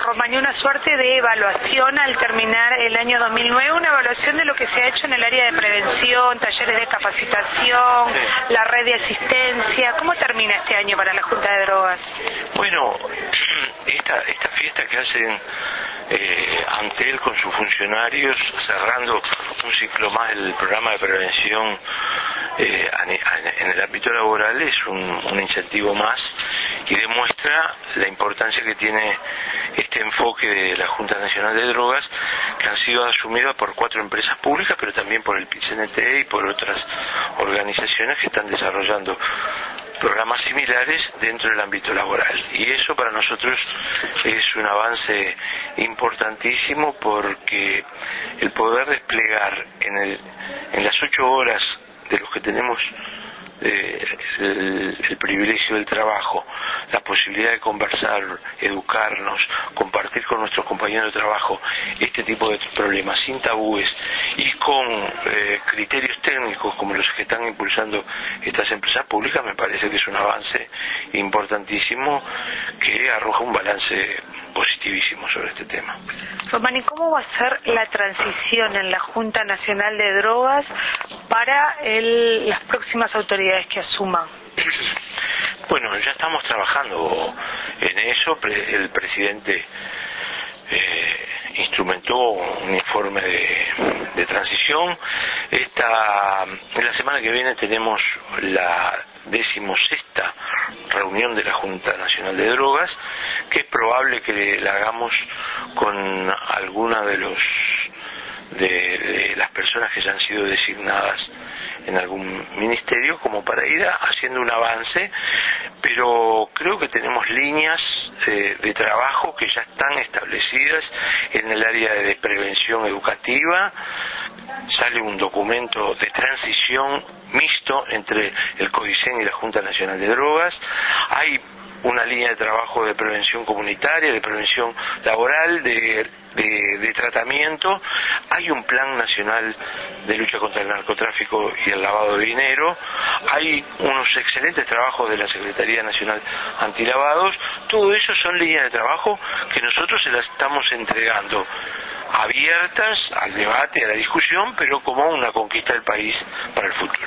Romaní, una suerte de evaluación al terminar el año 2009, una evaluación de lo que se ha hecho en el área de prevención, talleres de capacitación, la red de asistencia. ¿Cómo termina este año para la Junta de Drogas? Bueno, esta fiesta que hacen Antel con sus funcionarios, cerrando un ciclo más del programa de prevención en el ámbito laboral, es un incentivo más y demuestra la importancia que tiene este enfoque de la Junta Nacional de Drogas, que han sido asumidas por 4 empresas públicas, pero también por el PIT-CNT y por otras organizaciones que están desarrollando programas similares dentro del ámbito laboral, y eso para nosotros es un avance importantísimo, porque el poder desplegar en las 8 horas de los que tenemos el privilegio del trabajo, la posibilidad de conversar, educarnos, compartir con nuestros compañeros de trabajo este tipo de problemas sin tabúes y con criterios técnicos como los que están impulsando estas empresas públicas, me parece que es un avance importantísimo que arroja un balance positivísimo sobre este tema. Romaní, ¿cómo va a ser la transición en la Junta Nacional de Drogas para las próximas autoridades que asuman? Bueno, ya estamos trabajando en eso. El presidente instrumentó un informe de transición. En la semana que viene tenemos la 16ª reunión de la Junta Nacional de Drogas, que es probable que la hagamos con alguna de las personas que ya han sido designadas en algún ministerio, como para ir haciendo un avance, pero creo que tenemos líneas de trabajo que ya están establecidas en el área de prevención educativa. Sale un documento de transición mixto entre el CODICEN y la Junta Nacional de Drogas. Hay una línea de trabajo de prevención comunitaria, de prevención laboral, de tratamiento. Hay un plan nacional de lucha contra el narcotráfico y el lavado de dinero. Hay unos excelentes trabajos de la Secretaría Nacional Antilavados. Todo eso son líneas de trabajo que nosotros se las estamos entregando abiertas al debate, a la discusión, pero como una conquista del país para el futuro.